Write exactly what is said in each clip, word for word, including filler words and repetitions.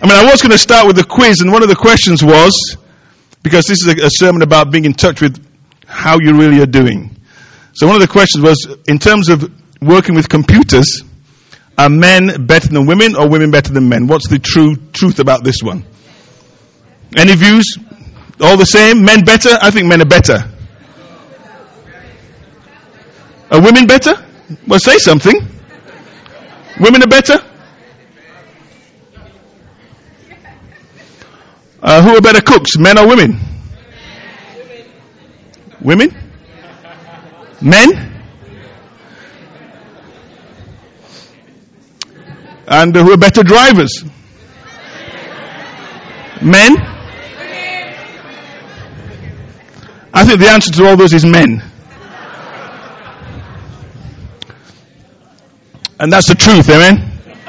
mean, I was going to start with a quiz, and one of the questions was, because this is a, a sermon about being in touch with how you really are doing. So one of the questions was, in terms of working with computers, are men better than women or women better than men? What's the true truth about this one? Any views? All the same? Men better? I think men are better. Are women better? Well, say something. Women are better? Uh, who are better cooks, men or women? Women? Men? And uh, who are better drivers? Men? I think the answer to all those is men. And that's the truth, amen?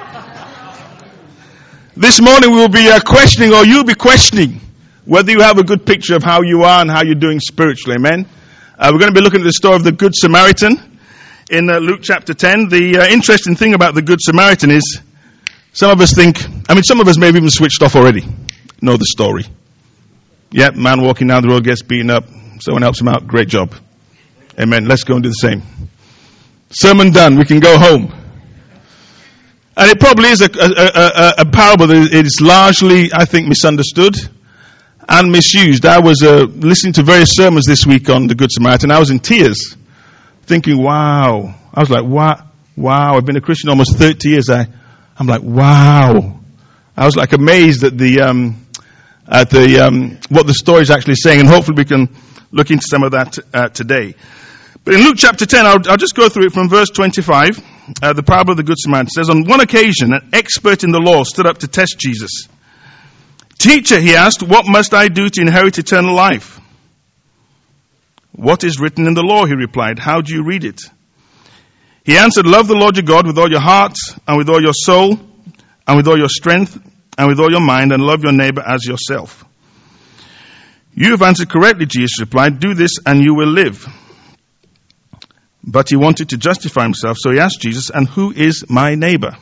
This morning we will be uh, questioning, or you'll be questioning, whether you have a good picture of how you are and how you're doing spiritually, amen? Uh, we're going to be looking at the story of the Good Samaritan in uh, Luke chapter ten. The uh, interesting thing about the Good Samaritan is, some of us think, I mean, some of us may have even switched off already, know the story. Yeah, man walking down the road gets beaten up, someone helps him out, great job. Amen, let's go and do the same. Sermon done, we can go home. And it probably is a, a, a, a parable that is largely, I think, misunderstood and misused. I was uh, listening to various sermons this week on the Good Samaritan. I was in tears, thinking, wow. I was like, wow, wow. I've been a Christian almost thirty years. I, I'm like, wow. I was like amazed at the um, at the um, what the story is actually saying, and hopefully we can look into some of that uh, today. But in Luke chapter ten, I'll, I'll just go through it from verse twenty-five. Uh, the parable of the Good Samaritan says, on one occasion, an expert in the law stood up to test Jesus. Teacher, he asked, what must I do to inherit eternal life? What is written in the law, he replied. How do you read it? He answered, love the Lord your God with all your heart, and with all your soul, and with all your strength, and with all your mind, and love your neighbor as yourself. You have answered correctly, Jesus replied. Do this, and you will live. But he wanted to justify himself, so he asked Jesus, and who is my neighbor?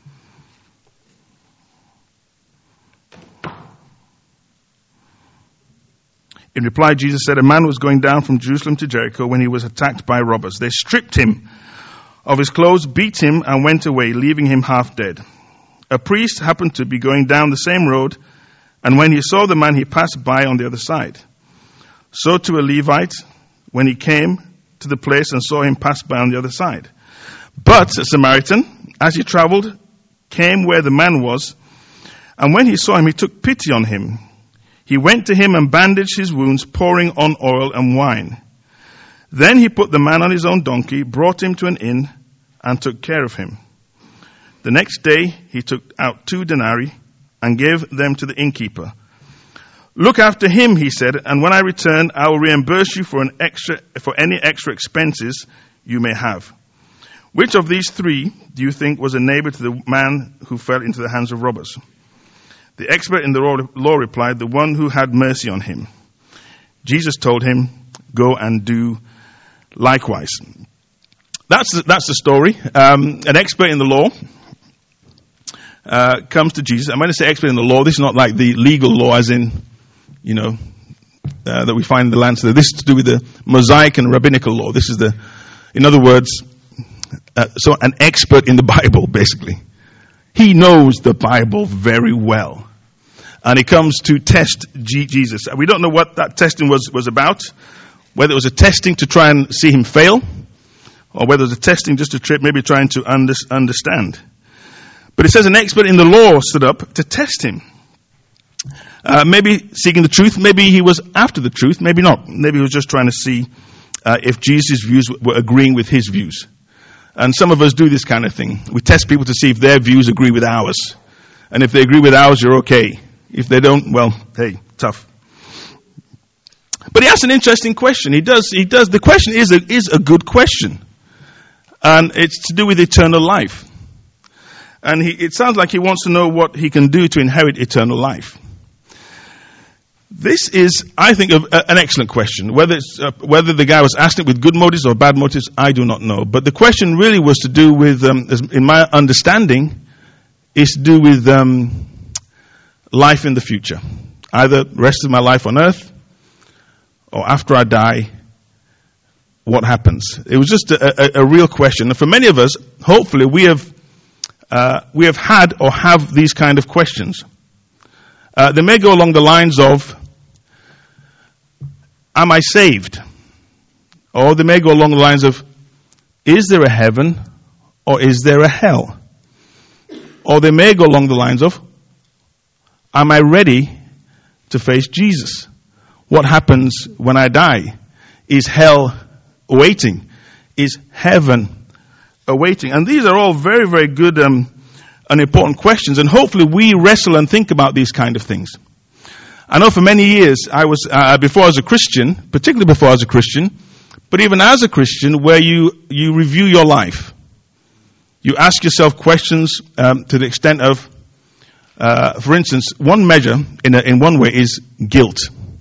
In reply, Jesus said, a man was going down from Jerusalem to Jericho when he was attacked by robbers. They stripped him of his clothes, beat him, and went away, leaving him half dead. A priest happened to be going down the same road, and when he saw the man, he passed by on the other side. So to a Levite, when he came to the place and saw him pass by on the other side. But a Samaritan, as he traveled, came where the man was, and when he saw him, he took pity on him. He went to him and bandaged his wounds, pouring on oil and wine. Then he put the man on his own donkey, brought him to an inn, and took care of him. The next day he took out two denarii and gave them to the innkeeper. Look after him, he said, and when I return, I will reimburse you for an extra, for any extra expenses you may have. Which of these three do you think was a neighbor to the man who fell into the hands of robbers? The expert in the law replied, the one who had mercy on him. Jesus told him, go and do likewise. That's the, that's the story. Um, an expert in the law uh, comes to Jesus. I'm going to say expert in the law. This is not like the legal law as in, you know, uh, that we find in the land. So this is to do with the Mosaic and rabbinical law. This is the, in other words, uh, so an expert in the Bible, basically. He knows the Bible very well. And he comes to test G- Jesus. We don't know what that testing was, was about. Whether it was a testing to try and see him fail, or whether it was a testing just to try, maybe trying to under, understand. But it says an expert in the law stood up to test him. Uh, maybe seeking the truth, maybe he was after the truth, maybe not. Maybe he was just trying to see uh, if Jesus' views were agreeing with his views. And some of us do this kind of thing. We test people to see if their views agree with ours. And if they agree with ours, you're okay. If they don't, well, hey, tough. But he asks an interesting question. He does, he does, the question is a, is a good question. And it's to do with eternal life. And he, it sounds like he wants to know what he can do to inherit eternal life. This is, I think, a, a, an excellent question. Whether it's, uh, whether the guy was asking it with good motives or bad motives, I do not know. But the question really was to do with, um, in my understanding, is to do with um, life in the future. Either the rest of my life on earth or after I die, what happens? It was just a, a, a real question. And for many of us, hopefully we have uh, we have had or have these kind of questions. Uh, they may go along the lines of, am I saved? Or they may go along the lines of, is there a heaven or is there a hell? Or they may go along the lines of, am I ready to face Jesus? What happens when I die? Is hell awaiting? Is heaven awaiting? And these are all very, very good um, and important questions. And hopefully we wrestle and think about these kind of things. I know for many years, I was uh, before I was a Christian, particularly before I was a Christian, but even as a Christian, where you, you review your life. You ask yourself questions um, to the extent of, uh, for instance, one measure in, a, in one way is guilt.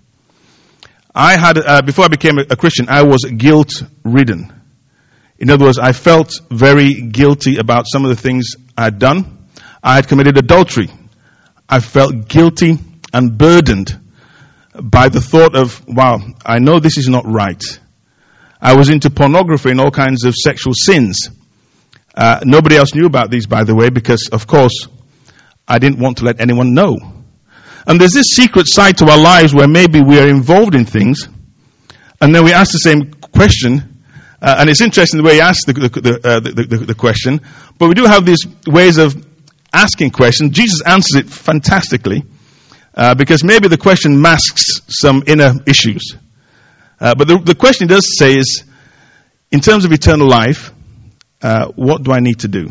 I had, uh, before I became a, a Christian, I was guilt-ridden. In other words, I felt very guilty about some of the things I had done. I had committed adultery. I felt guilty and burdened by the thought of, wow, I know this is not right. I was into pornography and all kinds of sexual sins. Uh, nobody else knew about these, by the way, because, of course, I didn't want to let anyone know. And there's this secret side to our lives where maybe we are involved in things, and then we ask the same question, uh, and it's interesting the way you ask the, the, the, uh, the, the, the question, but we do have these ways of asking questions. Jesus answers it fantastically, uh, because maybe the question masks some inner issues. Uh, but the, the question he does say is, in terms of eternal life, uh, what do I need to do?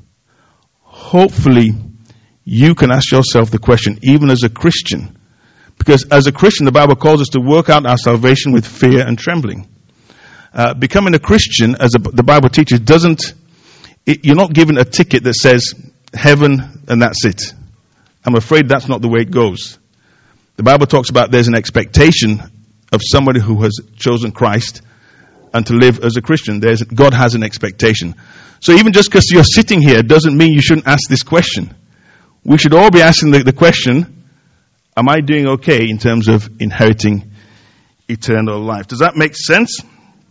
Hopefully, you can ask yourself the question, even as a Christian. Because as a Christian, the Bible calls us to work out our salvation with fear and trembling. Uh, becoming a Christian, as a, the Bible teaches, doesn't, it, you're not given a ticket that says heaven and that's it. I'm afraid that's not the way it goes. The Bible talks about there's an expectation of somebody who has chosen Christ and to live as a Christian. There's, God has an expectation. So even just because you're sitting here doesn't mean you shouldn't ask this question. We should all be asking the, the question, am I doing okay in terms of inheriting eternal life? Does that make sense?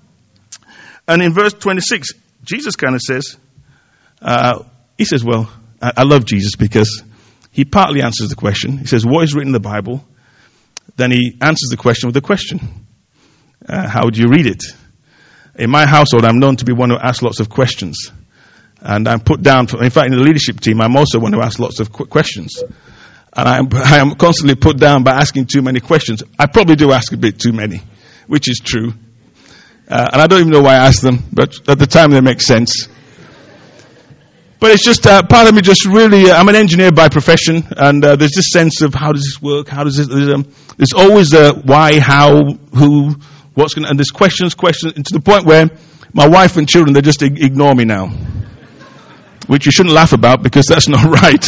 And in verse twenty-six, Jesus kind of says, uh, he says, well, I, I love Jesus because he partly answers the question. He says, what is written in the Bible? Then he answers the question with a question. Uh, how do you read it? In my household, I'm known to be one who asks lots of questions. And I'm put down, for, in fact, in the leadership team, I'm also one who asks lots of qu- questions. And I'm, I am constantly put down by asking too many questions. I probably do ask a bit too many, which is true. Uh, and I don't even know why I ask them, but at the time they make sense. But it's just, uh, part of me just really, uh, I'm an engineer by profession, and uh, there's this sense of how does this work, how does this, there's, um, there's always a why, how, who, what's going to, and there's questions, questions, and to the point where my wife and children, they just ig- ignore me now. Which you shouldn't laugh about because that's not right.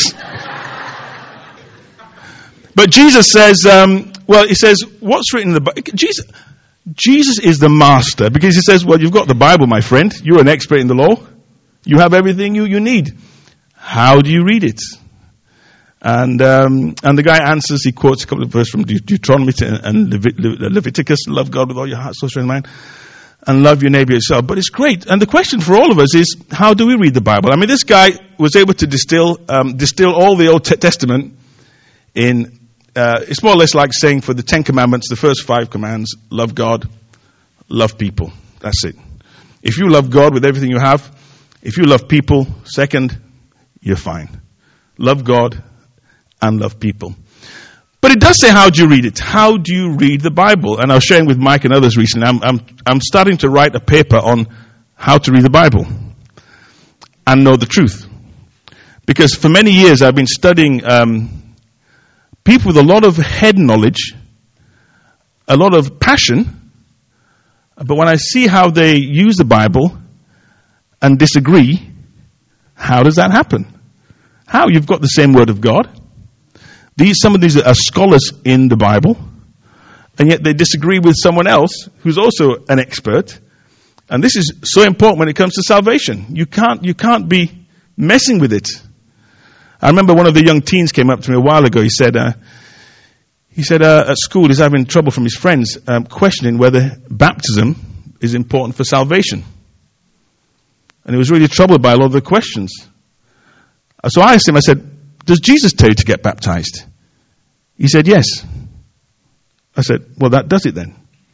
But Jesus says, um, well, he says, what's written in the Bible? Jesus, Jesus is the master because he says, well, you've got the Bible, my friend. You're an expert in the law. You have everything you, you need. How do you read it? And um, and the guy answers, he quotes a couple of verses from De- Deuteronomy and Levit- Leviticus, love God with all your heart, soul, strength, and mind. And love your neighbor yourself. But it's great. And the question for all of us is, how do we read the Bible? I mean, this guy was able to distill um, distill all the Old Testament in, uh, it's more or less like saying for the Ten Commandments, the first five commands, love God, love people. That's it. If you love God with everything you have, if you love people, second, you're fine. Love God and love people. But it does say, how do you read it? How do you read the Bible? And I was sharing with Mike and others recently, I'm, I'm, I'm starting to write a paper on how to read the Bible and know the truth. Because for many years I've been studying um, people with a lot of head knowledge, a lot of passion, but when I see how they use the Bible and disagree, how does that happen? How? You've got the same Word of God. These, some of these are scholars in the Bible, and yet they disagree with someone else who's also an expert. And this is so important when it comes to salvation. You can't, you can't be messing with it. I remember one of the young teens came up to me a while ago. He said, uh, he said uh, at school he's having trouble from his friends um, questioning whether baptism is important for salvation. And he was really troubled by a lot of the questions. So I asked him, I said, does Jesus tell you to get baptized? He said, yes. I said, well, that does it then.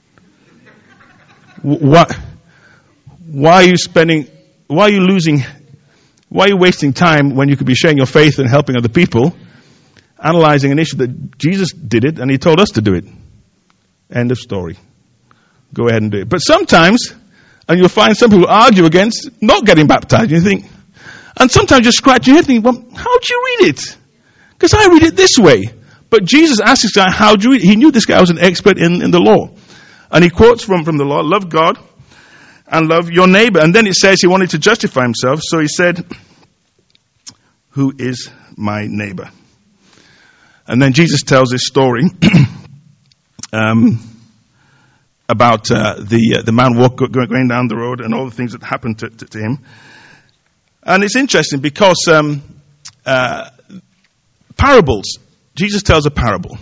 Why, why are you spending, why are you losing, why are you wasting time when you could be sharing your faith and helping other people, analyzing an issue that Jesus did it and he told us to do it? End of story. Go ahead and do it. But sometimes, and you'll find some people argue against not getting baptized. You think, and sometimes you scratch your head and think, well, how do you read it? Because I read it this way. But Jesus asked this guy, how do you read it? He knew this guy was an expert in, in the law. And he quotes from, from the law, love God and love your neighbor. And then it says he wanted to justify himself. So he said, who is my neighbor? And then Jesus tells this story um, about uh, the uh, the man walk, going down the road and all the things that happened to, to, to him. And it's interesting because um, uh, parables, Jesus tells a parable.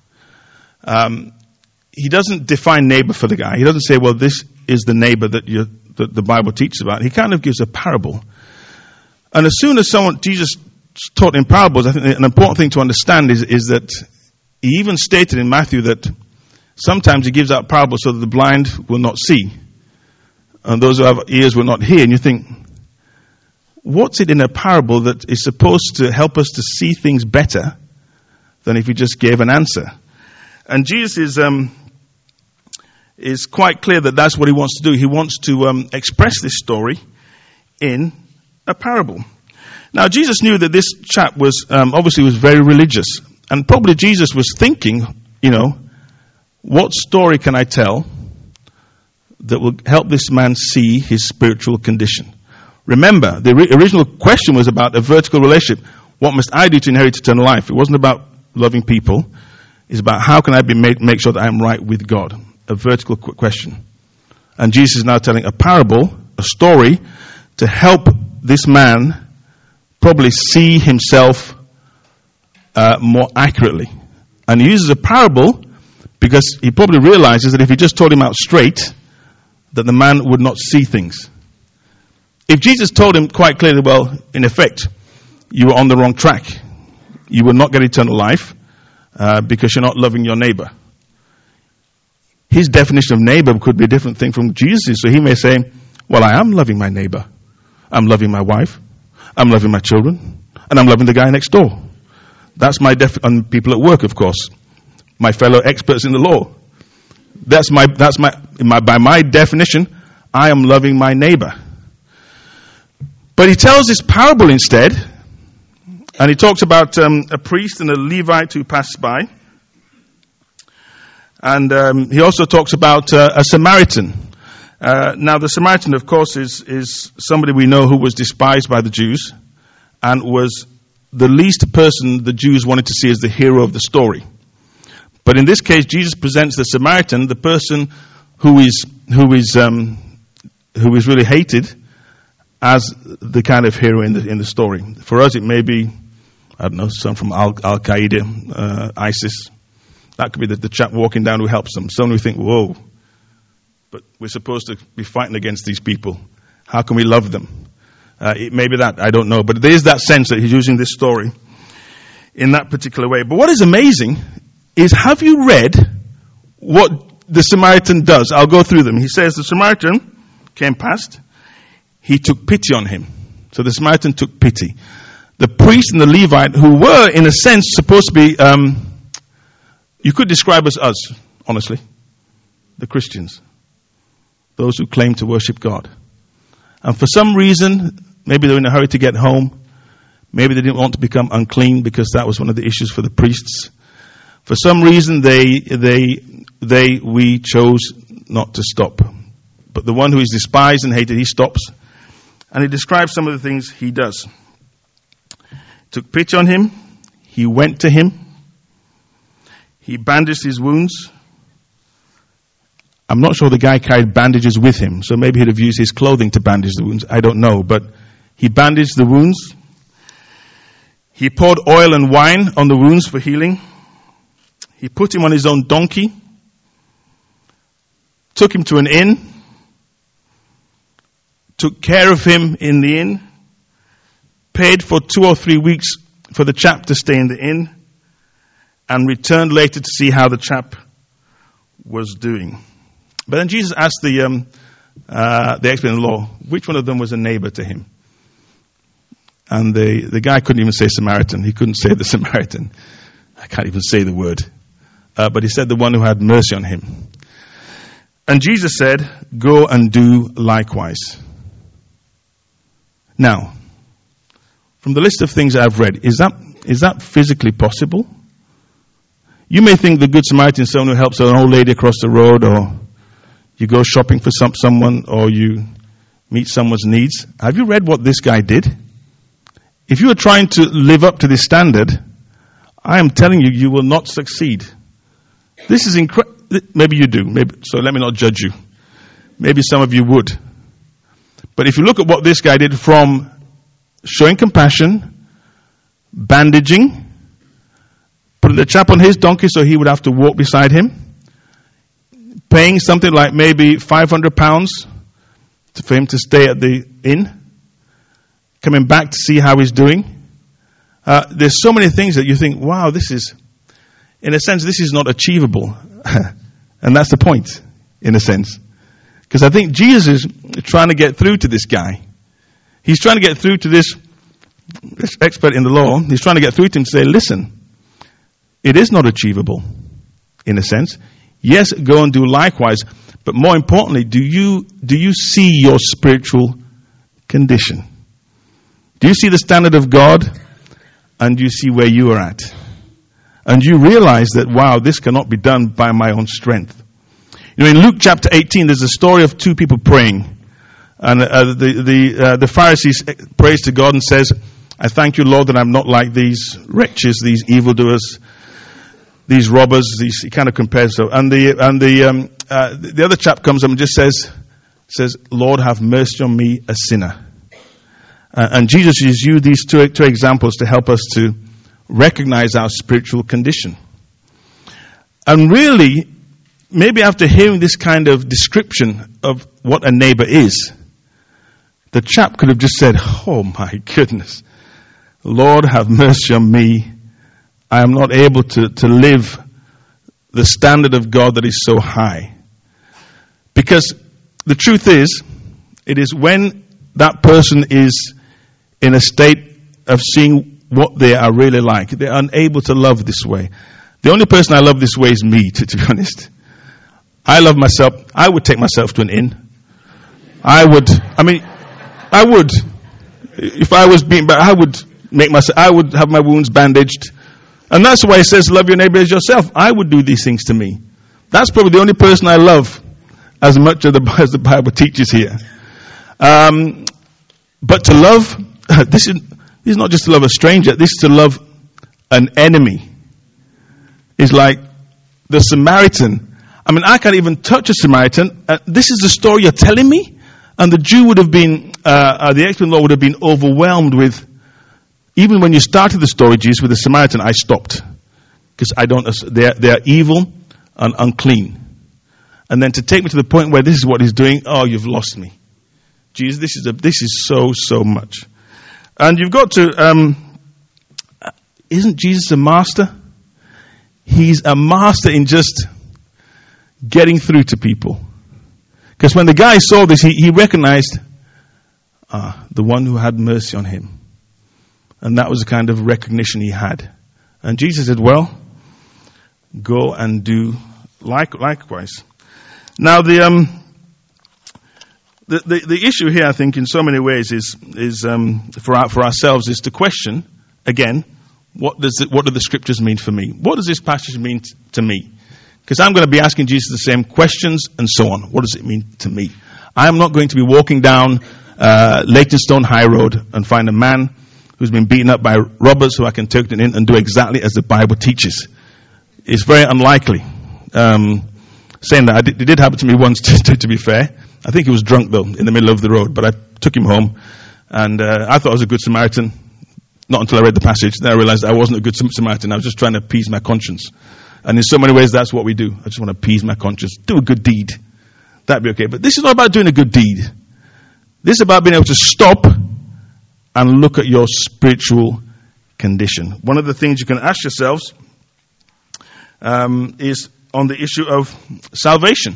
Um, he doesn't define neighbor for the guy. He doesn't say, well, this is the neighbor that, you, that the Bible teaches about. He kind of gives a parable. And as soon as someone, Jesus taught in parables, I think an important thing to understand is, is that he even stated in Matthew that sometimes he gives out parables so that the blind will not see. And those who have ears will not hear. And you think, what's it in a parable that is supposed to help us to see things better than if he just gave an answer? And Jesus is um, is quite clear that that's what he wants to do. He wants to um, express this story in a parable. Now, Jesus knew that this chap was um, obviously was very religious, and probably Jesus was thinking, you know, what story can I tell that will help this man see his spiritual condition? Remember, the ri- original question was about a vertical relationship. What must I do to inherit eternal life? It wasn't about loving people. It's about how can I be made, make sure that I'm right with God. A vertical qu- question. And Jesus is now telling a parable, a story, to help this man probably see himself uh, more accurately. And he uses a parable because he probably realizes that if he just told him out straight, that the man would not see things. If Jesus told him quite clearly, well, in effect, you were on the wrong track. You will not get eternal life uh, because you're not loving your neighbor. His definition of neighbor could be a different thing from Jesus'. So he may say, well, I am loving my neighbor. I'm loving my wife. I'm loving my children. And I'm loving the guy next door. That's my def- and people at work, of course. My fellow experts in the law. That's my, that's my, my, by my definition, I am loving my neighbor. But he tells this parable instead, and he talks about um, a priest and a Levite who passed by. And um, he also talks about uh, a Samaritan. Uh, now, the Samaritan, of course, is, is somebody we know who was despised by the Jews and was the least person the Jews wanted to see as the hero of the story. But in this case, Jesus presents the Samaritan, the person who is who is um, who is really hated, as the kind of hero in the in the story. For us, it may be, I don't know, some from Al Qaeda, uh, ISIS. That could be the, the chap walking down who helps them. Someone who think, whoa, but we're supposed to be fighting against these people. How can we love them? Uh, it may be that, I don't know. But there is that sense that he's using this story in that particular way. But what is amazing is, have you read what the Samaritan does? I'll go through them. He says the Samaritan came past. He took pity on him. So the Samaritan took pity. The priest and the Levite, who were, in a sense, supposed to be, um, you could describe as us, honestly, the Christians. Those who claim to worship God. And for some reason, maybe they were in a hurry to get home. Maybe they didn't want to become unclean because that was one of the issues for the priests. For some reason, they, they, they, we chose not to stop. But the one who is despised and hated, he stops. And he describes some of the things he does. Took pity on him. He went to him. He bandaged his wounds. I'm not sure the guy carried bandages with him, so maybe he'd have used his clothing to bandage the wounds. I don't know, but he bandaged the wounds. He poured oil and wine on the wounds for healing. He put him on his own donkey, took him to an inn, took care of him in the inn, paid for two or three weeks for the chap to stay in the inn, and returned later to see how the chap was doing. But then Jesus asked the um, uh, the expert in the law, which one of them was a neighbor to him? And the, the guy couldn't even say Samaritan. He couldn't say the Samaritan. I can't even say the word. Uh, but he said the one who had mercy on him. And Jesus said, go and do likewise. Now, from the list of things I've read, is that is that physically possible? You may think the Good Samaritan is someone who helps an old lady across the road, or you go shopping for some, someone, or you meet someone's needs. Have you read what this guy did? If you are trying to live up to this standard, I am telling you, you will not succeed. This is incredible. Maybe you do. Maybe, so let me not judge you. Maybe some of you would. But if you look at what this guy did, from showing compassion, bandaging, putting the chap on his donkey so he would have to walk beside him, paying something like maybe five hundred pounds for him to stay at the inn, coming back to see how he's doing. Uh, there's so many things that you think, wow, this is, in a sense, this is not achievable. And that's the point, in a sense. Because I think Jesus is trying to get through to this guy. He's trying to get through to this, this expert in the law. He's trying to get through to him to say, listen, it is not achievable, in a sense. Yes, go and do likewise. But more importantly, do you do you see your spiritual condition? Do you see the standard of God? And do you see where you are at? And you realize that, wow, this cannot be done by my own strength. You know, in Luke chapter eighteen, there's a story of two people praying. And uh, the the, uh, the Pharisees prays to God and says, I thank you, Lord, that I'm not like these wretches, these evildoers, these robbers. These, he kind of compares. So, and the and the um, uh, the other chap comes up and just says, says, Lord, have mercy on me, a sinner. Uh, and Jesus has used these two, two examples to help us to recognize our spiritual condition. And really, maybe after hearing this kind of description of what a neighbor is, the chap could have just said, oh my goodness, Lord, have mercy on me. I am not able to, to live the standard of God that is so high. Because the truth is, it is when that person is in a state of seeing what they are really like, they're unable to love this way. The only person I love this way is me, to, to be honest. I love myself. I would take myself to an inn. I would, I mean, I would. If I was being, I would make myself, I would have my wounds bandaged. And that's why it says, love your neighbor as yourself. I would do these things to me. That's probably the only person I love as much as the, as the Bible teaches here. Um, but to love, this is, this is not just to love a stranger. This is to love an enemy. It's like the Samaritan. I mean, I can't even touch a Samaritan. Uh, this is the story you're telling me? And the Jew would have been, uh, uh, the expert law would have been overwhelmed with, even when you started the story, Jesus, with the Samaritan, I stopped. Because I don't, they're, they're evil and unclean. And then to take me to the point where this is what he's doing, oh, you've lost me. Jesus, this is a, this is so, so much. And you've got to, um, isn't Jesus a master? He's a master in just getting through to people. Because when the guy saw this, he, he recognized ah, the one who had mercy on him. And that was the kind of recognition he had. And Jesus said, well, go and do like, likewise. Now, the, um, the, the, the issue here, I think, in so many ways is, is um, for, our, for ourselves, is to question, again, what does it, what do the scriptures mean for me? What does this passage mean t- to me? Because I'm going to be asking Jesus the same questions and so on. What does it mean to me? I'm not going to be walking down uh, Leytonstone High Road and find a man who's been beaten up by robbers who I can take in and do exactly as the Bible teaches. It's very unlikely. Um, saying that, I did, it did happen to me once, to, to be fair. I think he was drunk, though, in the middle of the road, but I took him home, and uh, I thought I was a good Samaritan. Not until I read the passage. Then I realized I wasn't a good Samaritan. I was just trying to appease my conscience. And in so many ways, that's what we do. I just want to appease my conscience. Do a good deed. That'd be okay. But this is not about doing a good deed. This is about being able to stop and look at your spiritual condition. One of the things you can ask yourselves um, is on the issue of salvation.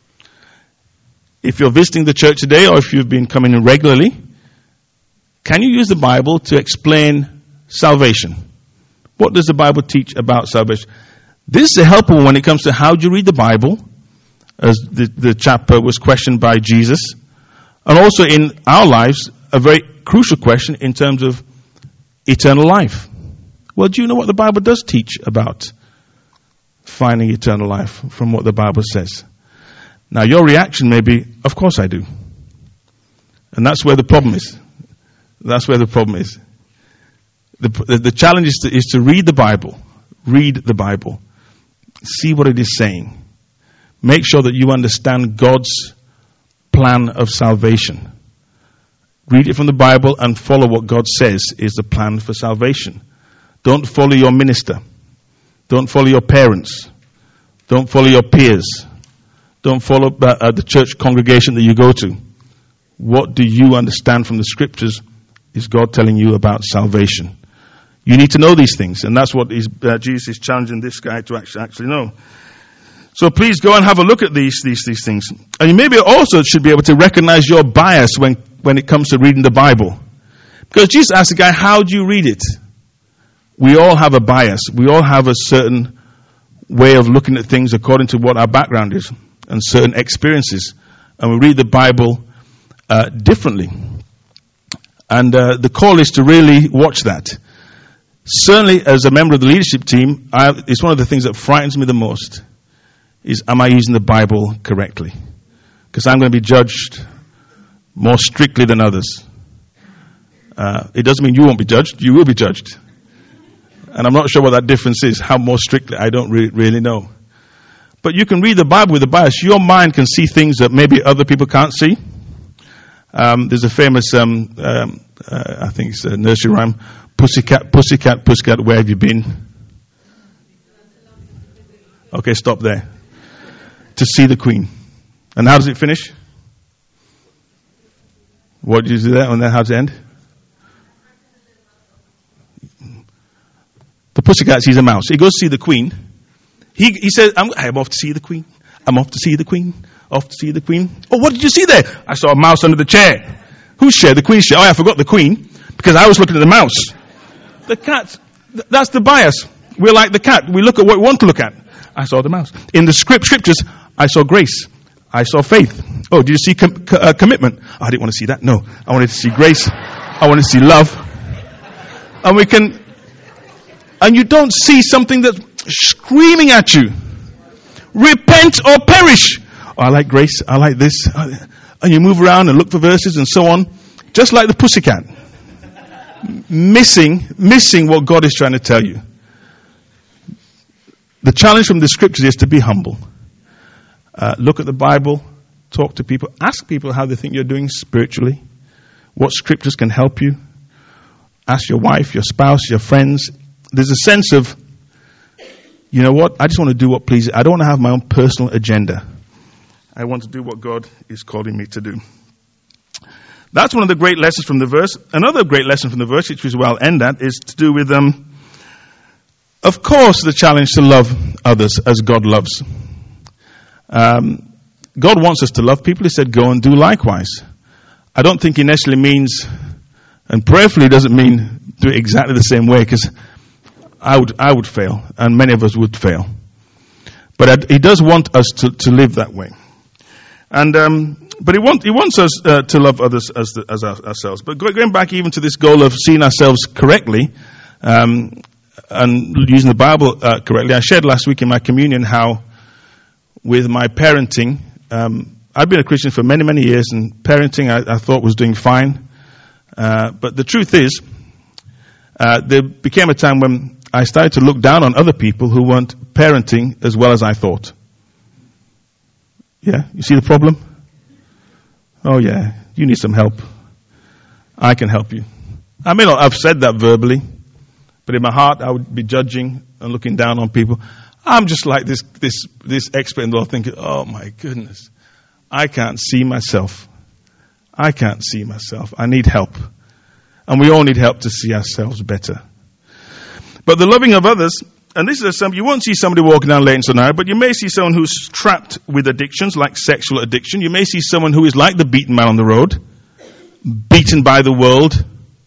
If you're visiting the church today, or if you've been coming in regularly, can you use the Bible to explain salvation? What does the Bible teach about salvation? This is a helpful when it comes to how do you read the Bible, as the, the chapter was questioned by Jesus, and also in our lives, a very crucial question in terms of eternal life. Well, do you know what the Bible does teach about finding eternal life from what the Bible says? Now, your reaction may be, of course I do. And that's where the problem is. That's where the problem is. The, the, the challenge is to, is to read the Bible. Read the Bible. See what it is saying. Make sure that you understand God's plan of salvation. Read it from the Bible and follow what God says is the plan for salvation. Don't follow your minister. Don't follow your parents. Don't follow your peers. Don't follow uh, the church congregation that you go to. What do you understand from the scriptures is God telling you about salvation? You need to know these things, and that's what is, uh, Jesus is challenging this guy to actually, actually know. So please go and have a look at these, these, these things. And you maybe also should be able to recognize your bias when, when it comes to reading the Bible. Because Jesus asked the guy, how do you read it? We all have a bias. We all have a certain way of looking at things according to what our background is and certain experiences. And we read the Bible uh, differently. And uh, the call is to really watch that. Certainly, as a member of the leadership team, I, it's one of the things that frightens me the most, is am I using the Bible correctly? Because I'm going to be judged more strictly than others. Uh, it doesn't mean you won't be judged. You will be judged. And I'm not sure what that difference is. How more strictly, I don't re- really know. But you can read the Bible with a bias. Your mind can see things that maybe other people can't see. Um, there's a famous, um, um, uh, I think it's a nursery rhyme, Pussycat, pussycat, pussycat, where have you been? Okay, stop there. To see the Queen. And how does it finish? What did you do there? And then how does it end? The pussycat sees a mouse. He goes to see the Queen. He he says, I'm, I'm off to see the Queen. I'm off to see the Queen. Off to see the Queen. Oh, what did you see there? I saw a mouse under the chair. Whose chair? The Queen's chair. Oh, I forgot the Queen because I was looking at the mouse. The cat, th- that's the bias. We're like the cat. We look at what we want to look at. I saw the mouse. In the script, scriptures, I saw grace. I saw faith. Oh, did you see com- co- uh, commitment? Oh, I didn't want to see that. No. I wanted to see grace. I wanted to see love. And we can, and you don't see something that's screaming at you. Repent or perish. Oh, I like grace. I like this. And you move around and look for verses and so on. Just like the pussycat. Missing, missing what God is trying to tell you. The challenge from the scriptures is to be humble. Uh, look at the Bible. Talk to people. Ask people how they think you're doing spiritually. What scriptures can help you. Ask your wife, your spouse, your friends. There's a sense of, you know what? I just want to do what pleases. I don't want to have my own personal agenda. I want to do what God is calling me to do. That's one of the great lessons from the verse. Another great lesson from the verse, which is where I'll end at, is to do with, um, of course, the challenge to love others as God loves. Um, God wants us to love people. He said, go and do likewise. I don't think he necessarily means, and prayerfully doesn't mean do it exactly the same way, because I would, I would fail, and many of us would fail. But he does want us to, to live that way. And um, but he, want, he wants us uh, to love others as, the, as our, ourselves. But going back even to this goal of seeing ourselves correctly um, and using the Bible uh, correctly, I shared last week in my communion how with my parenting, um, I've been a Christian for many, many years, and parenting I, I thought was doing fine. Uh, but the truth is, uh, there became a time when I started to look down on other people who weren't parenting as well as I thought. Yeah, you see the problem? Oh yeah, you need some help. I can help you. I may not have said that verbally, but in my heart I would be judging and looking down on people. I'm just like this this this expert in the Lord, thinking, oh my goodness, I can't see myself. I can't see myself. I need help. And we all need help to see ourselves better. But the loving of others, and this is some, you won't see somebody walking down Leighton now, but you may see someone who's trapped with addictions, like sexual addiction. You may see someone who is like the beaten man on the road, beaten by the world.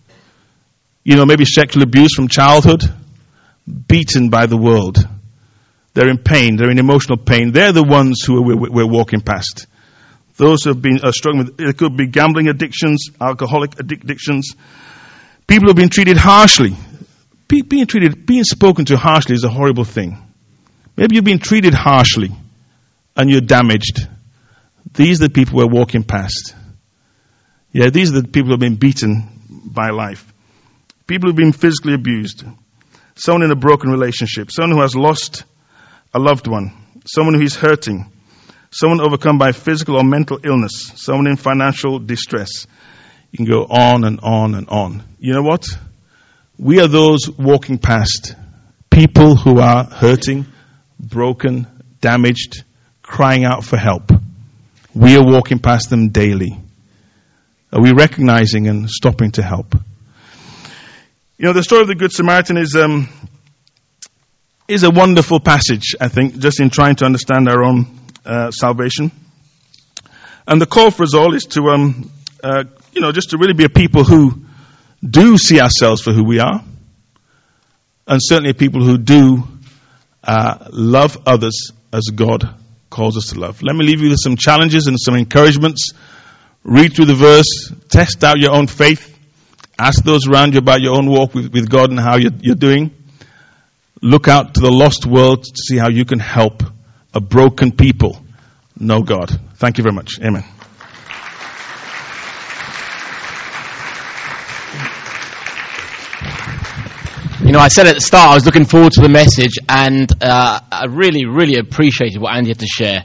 You know, maybe sexual abuse from childhood, beaten by the world. They're in pain. They're in emotional pain. They're the ones who we're, we're walking past. Those who have been uh, struggling with, it could be gambling addictions, alcoholic addic- addictions. People who have been treated harshly. Be, being treated, being spoken to harshly is a horrible thing. Maybe you've been treated harshly and you're damaged. These are the people we're walking past. Yeah, these are the people who have been beaten by life. People who have been physically abused. Someone in a broken relationship. Someone who has lost a loved one. Someone who is hurting. Someone overcome by physical or mental illness. Someone in financial distress. You can go on and on and on. You know what? We are those walking past. People who are hurting, broken, damaged, crying out for help. We are walking past them daily. Are we recognizing and stopping to help? You know, the story of the Good Samaritan is um, is a wonderful passage, I think, just in trying to understand our own uh, salvation. And the call for us all is to, um, uh, you know, just to really be a people who do see ourselves for who we are. And certainly people who do uh, love others as God calls us to love. Let me leave you with some challenges and some encouragements. Read through the verse. Test out your own faith. Ask those around you about your own walk with, with God and how you're, you're doing. Look out to the lost world to see how you can help a broken people know God. Thank you very much. Amen. You know, I said at the start I was looking forward to the message, and uh, I really, really appreciated what Andy had to share.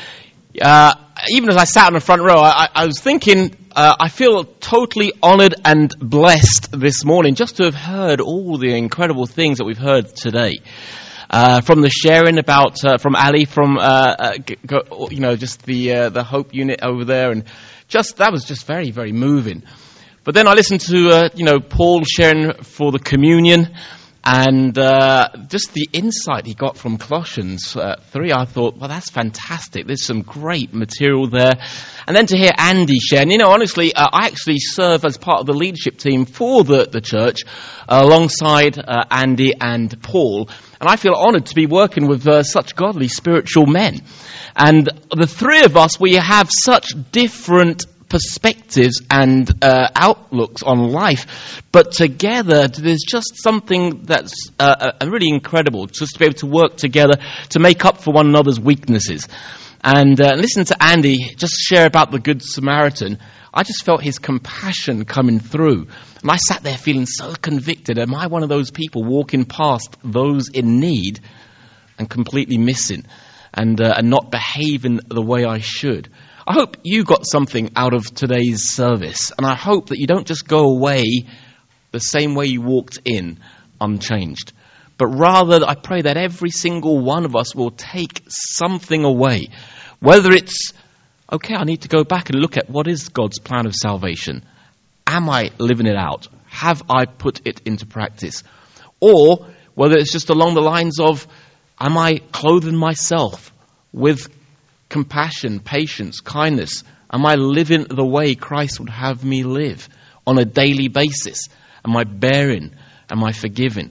Uh, even as I sat on the front row, I, I was thinking, uh, I feel totally honoured and blessed this morning just to have heard all the incredible things that we've heard today. Uh, from the sharing about, uh, from Ali, from, uh, uh, g- go, you know, just the uh, the Hope unit over there, and just, that was just very, very moving. But then I listened to, uh, you know, Paul sharing for the communion, and uh, just the insight he got from Colossians uh, three, I thought, well, that's fantastic. There's some great material there. And then to hear Andy share, and, you know, honestly, uh, I actually serve as part of the leadership team for the, the church uh, alongside uh, Andy and Paul. And I feel honoured to be working with uh, such godly spiritual men. And the three of us, we have such different perspectives and uh, outlooks on life, but together there's just something that's uh, uh, really incredible, just to be able to work together to make up for one another's weaknesses. And uh, listen to Andy just share about the Good Samaritan. I just felt his compassion coming through, and I sat there feeling so convicted. Am I one of those people walking past those in need and completely missing and uh, and not behaving the way I should? I hope you got something out of today's service, and I hope that you don't just go away the same way you walked in, unchanged. But rather, I pray that every single one of us will take something away. Whether it's, okay, I need to go back and look at what is God's plan of salvation. Am I living it out? Have I put it into practice? Or whether it's just along the lines of, am I clothing myself with compassion, patience, kindness? Am I living the way Christ would have me live on a daily basis? Am I bearing? Am I forgiving?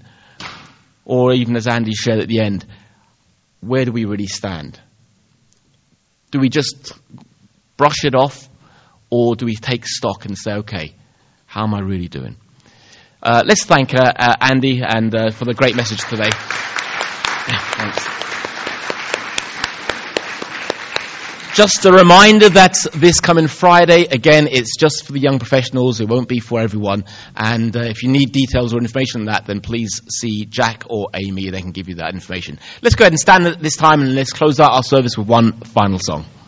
Or even as Andy shared at the end, where do we really stand? Do we just brush it off, or do we take stock and say, okay, how am I really doing? Uh, let's thank uh, uh, Andy and uh, for the great message today. Thanks. Just a reminder that this coming Friday, again, it's just for the young professionals. It won't be for everyone. And uh, if you need details or information on that, then please see Jack or Amy. They can give you that information. Let's go ahead and stand at this time, and let's close out our service with one final song.